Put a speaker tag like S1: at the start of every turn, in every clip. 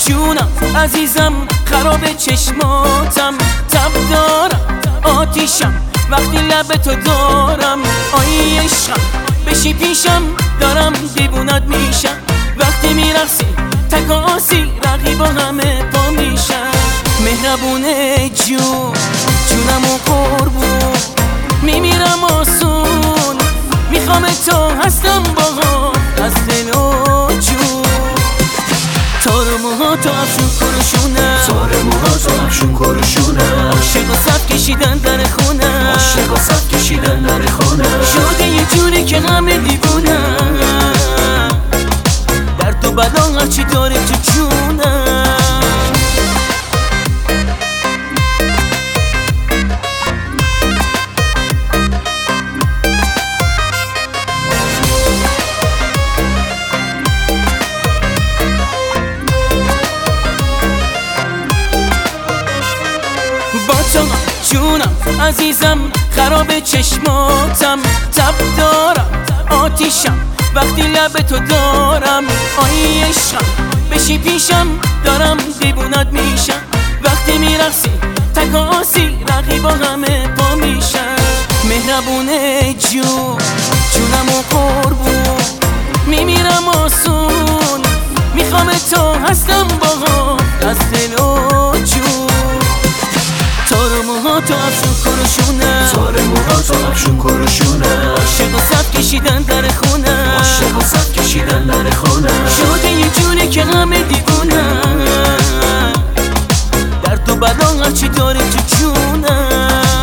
S1: جونم عزیزم خراب چشماتم، تب دارم آتیشم وقتی لب تو دارم. آی عشقم بشی پیشم دارم دیوونت میشم، وقتی میرقصی تکاسی رقیبا همه پا میشم. مهربونه جونم و قربون میمیرم آسون، میخوام تو هستم باها از دل و جون. تار موها تو افشون کروشونه،
S2: تار موها تو افشون کروشونه،
S1: عاشق و صف کشیدن در خونه،
S2: عاشق و صف کشیدن در خونه.
S1: شده یه جوری که همه دیوونه، درد و بلا هرچی داره تو جونه. جونم عزیزم خراب چشماتم، تب دارم آتیشم وقتی لب تو دارم. آی عشقم بشی پیشم دارم دیوونت میشم، وقتی میرقصی تکاسی رقیبا همه پا میشن. مهربونه جونم و قربون میمیرم آسون، میخوام تو هستم باها از دل و جون. تار موها تو افشون کروشونه،
S2: تار موها تو افشون کروشونه،
S1: عاشق و صف کشیدن در خونه،
S2: عاشق و صف کشیدن در خونه.
S1: شده یه جوری که همه دیوونه، درد و بلا هرچی داره تو جونه.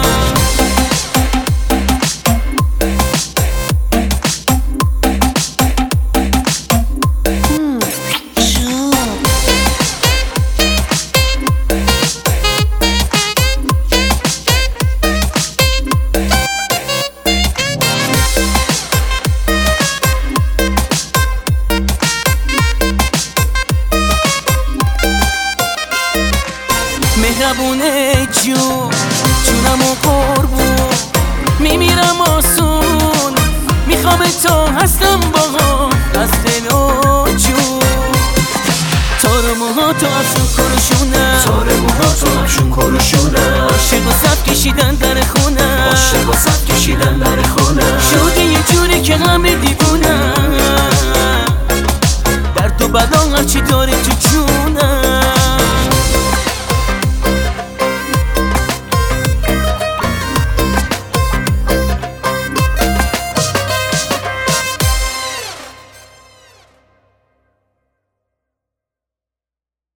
S1: مهربونه جونم و قربون میمیرم آسون، میخوام تو هستم باها از دل و جون. تار موها تو افشون کروشونه،
S2: تار موها تو افشون کروشونه،
S1: عاشق و صف کشیدن در خونه،
S2: عاشق و صف کشیدن در خونه.
S1: شده یه جوری که همه دیوونه، درد و بلا هرچی داره تو جون.